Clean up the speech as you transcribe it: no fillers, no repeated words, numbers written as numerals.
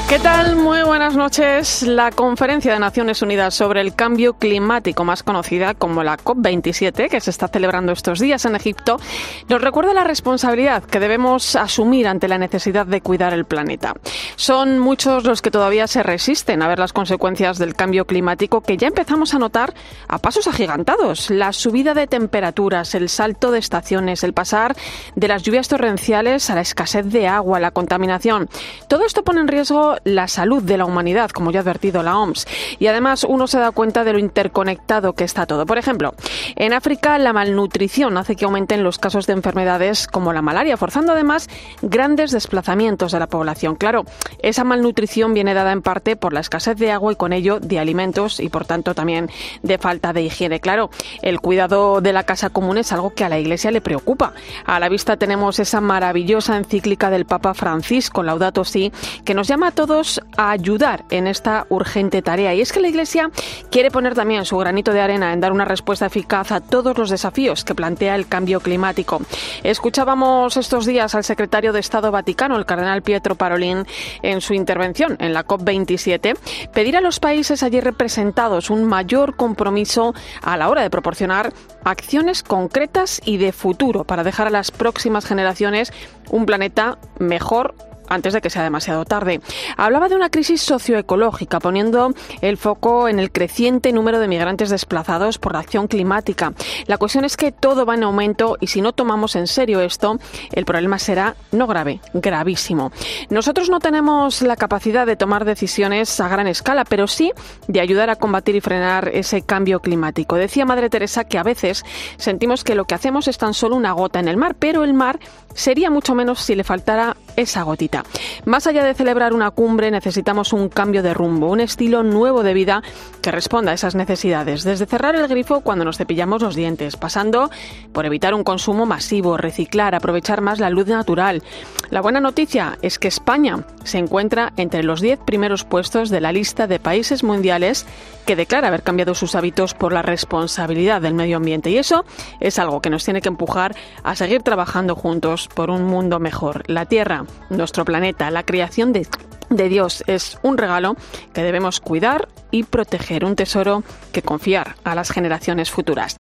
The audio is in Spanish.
¿Qué tal? Muy buenas noches. La Conferencia de Naciones Unidas sobre el Cambio Climático, más conocida como la COP27, que se está celebrando estos días en Egipto, nos recuerda la responsabilidad que debemos asumir ante la necesidad de cuidar el planeta. Son muchos los que todavía se resisten a ver las consecuencias del cambio climático que ya empezamos a notar a pasos agigantados. La subida de temperaturas, el salto de estaciones, el pasar de las lluvias torrenciales a la escasez de agua, la contaminación. Todo esto pone en riesgo la salud de la humanidad, como ya ha advertido la OMS. Y además uno se da cuenta de lo interconectado que está todo. Por ejemplo, en África la malnutrición hace que aumenten los casos de enfermedades como la malaria, forzando además grandes desplazamientos de la población. Claro, esa malnutrición viene dada en parte por la escasez de agua y con ello de alimentos y por tanto también de falta de higiene. Claro, el cuidado de la casa común es algo que a la Iglesia le preocupa. A la vista tenemos esa maravillosa encíclica del Papa Francisco, Laudato Si, que nos llama a todos a ayudar en esta urgente tarea. Y es que la Iglesia quiere poner también su granito de arena en dar una respuesta eficaz a todos los desafíos que plantea el cambio climático. Escuchábamos estos días al secretario de Estado Vaticano, el cardenal Pietro Parolin, en su intervención en la COP27, pedir a los países allí representados un mayor compromiso a la hora de proporcionar acciones concretas y de futuro para dejar a las próximas generaciones un planeta mejor antes de que sea demasiado tarde. Hablaba de una crisis socioecológica, poniendo el foco en el creciente número de migrantes desplazados por la acción climática. La cuestión es que todo va en aumento y si no tomamos en serio esto, el problema será no grave, gravísimo. Nosotros no tenemos la capacidad de tomar decisiones a gran escala, pero sí de ayudar a combatir y frenar ese cambio climático. Decía Madre Teresa que a veces sentimos que lo que hacemos es tan solo una gota en el mar, pero el mar sería mucho menos si le faltara esa gotita. Más allá de celebrar una cumbre, necesitamos un cambio de rumbo, un estilo nuevo de vida que responda a esas necesidades. Desde cerrar el grifo cuando nos cepillamos los dientes, pasando por evitar un consumo masivo, reciclar, aprovechar más la luz natural. La buena noticia es que España se encuentra entre los 10 primeros puestos de la lista de países mundiales que declara haber cambiado sus hábitos por la responsabilidad del medio ambiente. Y eso es algo que nos tiene que empujar a seguir trabajando juntos por un mundo mejor. La Tierra, nuestro planeta, la creación de Dios es un regalo que debemos cuidar y proteger, un tesoro que confiar a las generaciones futuras.